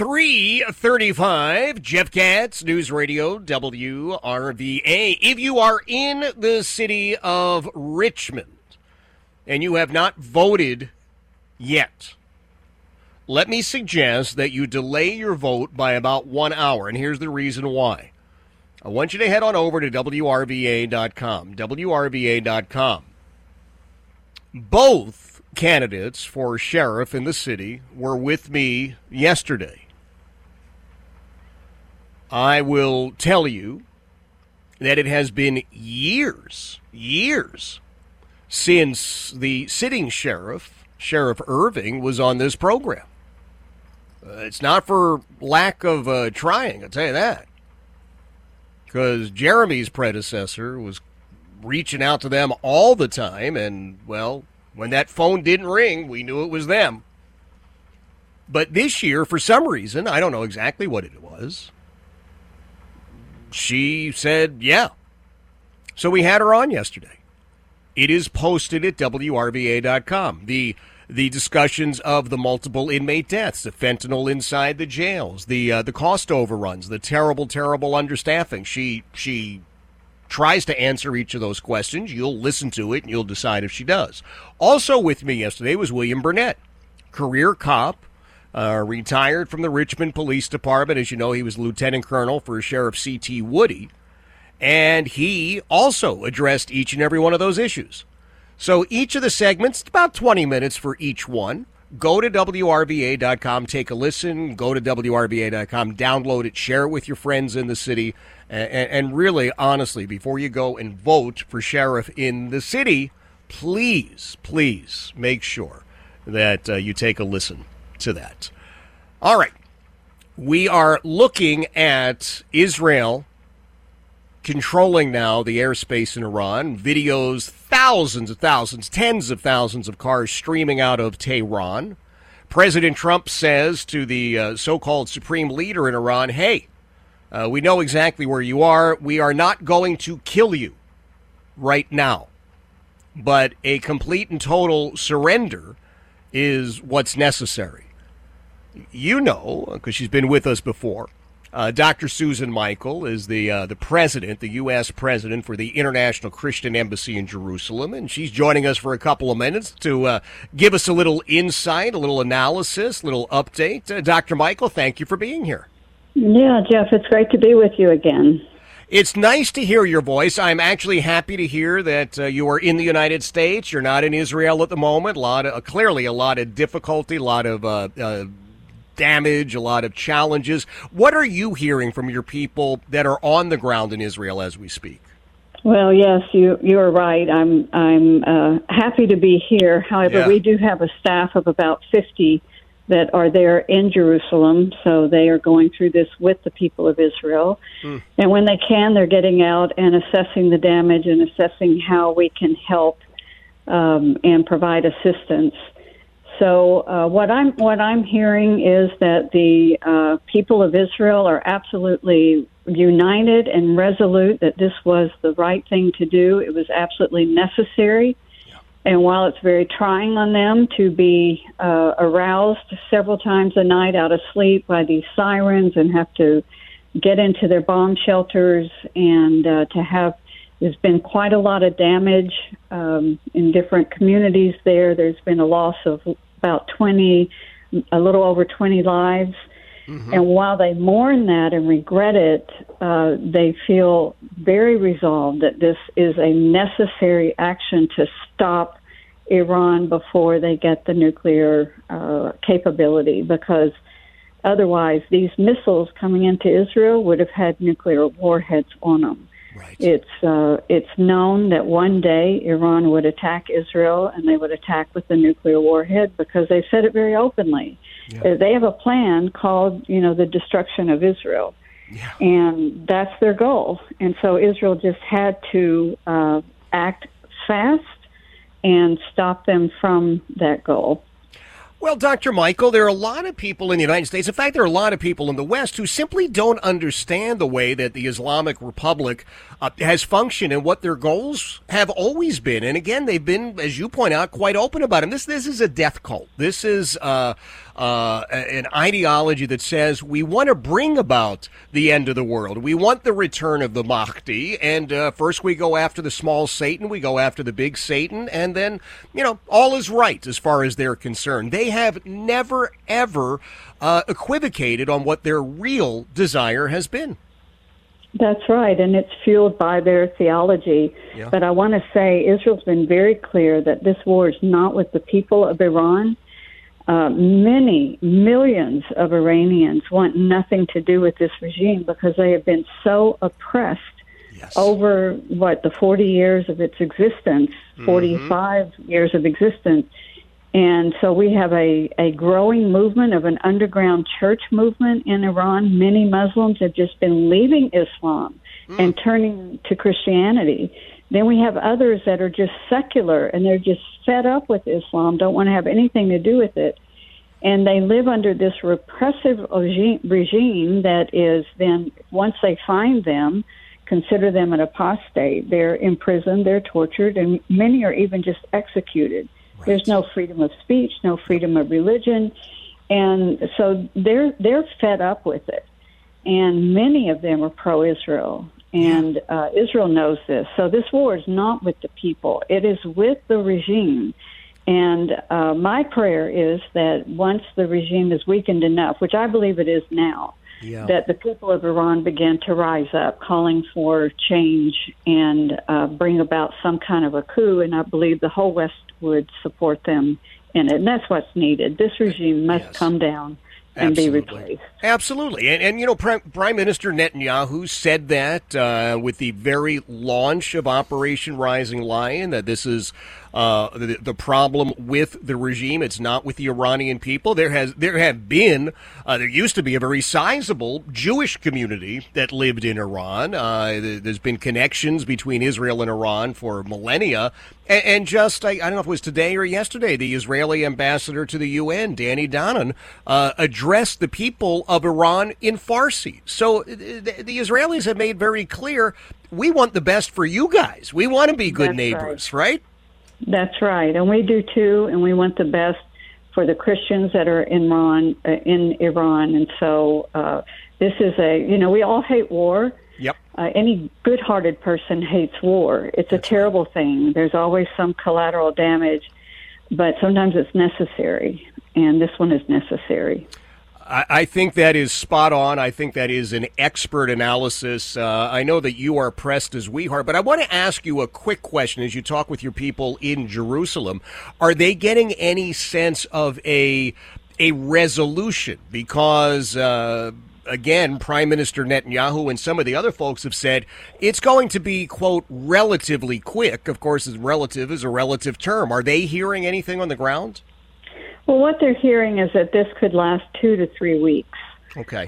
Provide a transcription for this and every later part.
3:35, Jeff Katz, News Radio WRVA. If you are in the city of Richmond and you have not voted yet, let me suggest that you delay your vote by about 1 hour, and here's the reason why. I want you to head on over to WRVA.com, WRVA.com. Both candidates for sheriff in the city were with me yesterday. I will tell you that it has been years since the sitting sheriff, Sheriff Irving, was on this program. It's not for lack of trying, I'll tell you that. Because Jeremy's predecessor was reaching out to them all the time, and, well, when that phone didn't ring, we knew it was them. But this year, for some reason, I don't know exactly what it was, she said, yeah. So we had her on yesterday. It is posted at WRVA.com. The discussions of the multiple inmate deaths, the fentanyl inside the jails, the cost overruns, the terrible understaffing. She tries to answer each of those questions. You'll listen to it, and you'll decide if she does. Also with me yesterday was William Burnett, career cop, retired from the Richmond Police Department. As you know, he was lieutenant colonel for Sheriff C.T. Woody, and he also addressed each and every one of those issues. So each of the segments, about 20 minutes for each one. Go to WRVA.com, take a listen, go to WRVA.com, download it, share it with your friends in the city, and really, honestly, before you go and vote for sheriff in the city, please make sure that you take a listen to that. All right. We are looking at Israel controlling now the airspace in Iran. Videos, thousands, tens of thousands of cars streaming out of Tehran. President Trump says to the so-called supreme leader in Iran, hey, we know exactly where you are. We are not going to kill you right now. But a complete and total surrender is what's necessary. You know, because she's been with us before, Dr. Susan Michael is the president, the U.S. president for the International Christian Embassy in Jerusalem, and she's joining us for a couple of minutes to give us a little insight, a little analysis, a little update. Dr. Michael, thank you for being here. Yeah, Jeff, it's great to be with you again. It's nice to hear your voice. I'm actually happy to hear that you are in the United States. You're not in Israel at the moment. Clearly a lot of difficulty, a lot of damage, a lot of challenges. What are you hearing from your people that are on the ground in Israel as we speak? Well, yes, you're right. I'm happy to be here. However, we do have a staff of about 50 that are there in Jerusalem, so they are going through this with the people of Israel. And when they can, they're getting out and assessing the damage and assessing how we can help and provide assistance. So what I'm hearing is that the people of Israel are absolutely united and resolute that this was the right thing to do. It was absolutely necessary. And while it's very trying on them to be aroused several times a night out of sleep by these sirens and have to get into their bomb shelters and there's been quite a lot of damage in different communities there. There's been a loss of about a little over 20 lives. Mm-hmm. And while they mourn that and regret it, they feel very resolved that this is a necessary action to stop Iran before they get the nuclear capability, because otherwise these missiles coming into Israel would have had nuclear warheads on them. Right. It's known that one day Iran would attack Israel, and they would attack with the nuclear warhead because they said it very openly. Yeah. They have a plan called, the destruction of Israel, and that's their goal. And so Israel just had to act fast and stop them from that goal. Well, Dr. Michael, there are a lot of people in the United States, in fact, there are a lot of people in the West who simply don't understand the way that the Islamic Republic has functioned and what their goals have always been. And again, they've been, as you point out, quite open about them. This is a death cult. This is an ideology that says we want to bring about the end of the world. We want the return of the Mahdi, and first we go after the small Satan, we go after the big Satan, and then, all is right as far as they're concerned. They have never, ever equivocated on what their real desire has been. That's right, and it's fueled by their theology. Yeah. But I want to say Israel's been very clear that this war is not with the people of Iran. Many millions of Iranians want nothing to do with this regime because they have been so oppressed over, the 40 years of its existence, 45 years of existence. And so we have a growing movement of an underground church movement in Iran. Many Muslims have just been leaving Islam and turning to Christianity. Then we have others that are just secular, and they're just fed up with Islam, don't want to have anything to do with it. And they live under this repressive regime that is then, once they find them, consider them an apostate. They're imprisoned, they're tortured, and many are even just executed. Right. There's no freedom of speech, no freedom of religion, and so they're fed up with it. And many of them are pro-Israel, and Israel knows this. So this war is not with the people; it is with the regime. And my prayer is that once the regime is weakened enough, which I believe it is now, that the people of Iran begin to rise up, calling for change and bring about some kind of a coup. And I believe the whole West would support them in it. And that's what's needed. This regime must come down and be replaced. Absolutely. And Prime Minister Netanyahu said that with the very launch of Operation Rising Lion, that this is the problem with the regime. It's not with the Iranian people. There used to be a very sizable Jewish community that lived in Iran. There's been connections between Israel and Iran for millennia. And just, I don't know if it was today or yesterday, the Israeli ambassador to the UN, Danny Danon, addressed the people of Iran in Farsi. So the Israelis have made very clear, we want the best for you guys. We want to be good neighbors, right? That's right, and we do too, and we want the best for the Christians that are in Iran, and so this is we all hate war. Yep. Any good-hearted person hates war. It's a terrible thing. There's always some collateral damage, but sometimes it's necessary, and this one is necessary. I think that is spot on. I think that is an expert analysis. I know that you are pressed as we are, but I want to ask you a quick question as you talk with your people in Jerusalem. Are they getting any sense of a resolution? Because, again, Prime Minister Netanyahu and some of the other folks have said it's going to be, quote, relatively quick. Of course, relative is a relative term. Are they hearing anything on the ground? Well, what they're hearing is that this could last 2 to 3 weeks. Okay.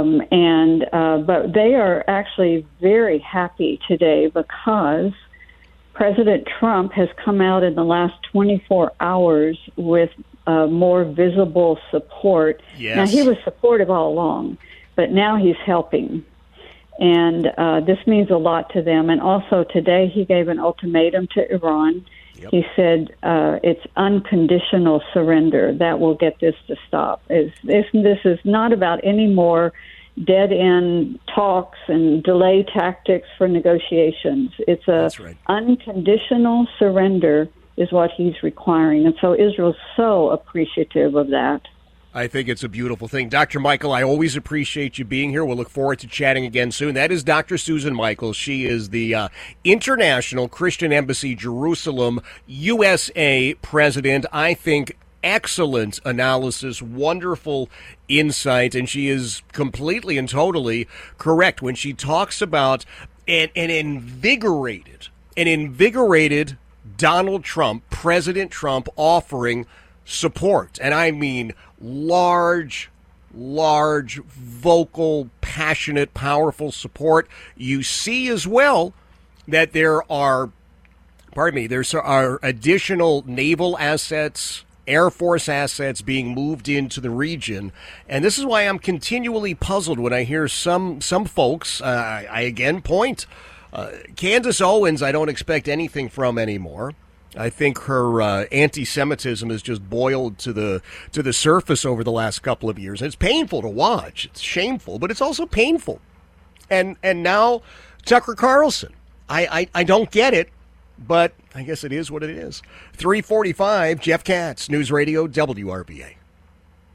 But they are actually very happy today because President Trump has come out in the last 24 hours with more visible support. Yes. Now, he was supportive all along, but now he's helping. And this means a lot to them. And also today he gave an ultimatum to Iran. Yep. He said it's unconditional surrender that will get this to stop. This is not about any more dead-end talks and delay tactics for negotiations. It's unconditional surrender is what he's requiring. And so Israel's so appreciative of that. I think it's a beautiful thing. Dr. Michael, I always appreciate you being here. We'll look forward to chatting again soon. That is Dr. Susan Michaels. She is the International Christian Embassy Jerusalem, USA president. I think excellent analysis, wonderful insight, and she is completely and totally correct when she talks about an invigorated Donald Trump, President Trump, offering support. And I mean large, vocal, passionate, powerful support. You see as well that there are additional naval assets, Air Force assets being moved into the region. And this is why I'm continually puzzled when I hear some folks, I again point, Candace Owens I don't expect anything from anymore. I think her anti-Semitism has just boiled to the surface over the last couple of years. And it's painful to watch. It's shameful, but it's also painful. And now Tucker Carlson. I don't get it, but I guess it is what it is. 3:45, Jeff Katz, News Radio WRVA.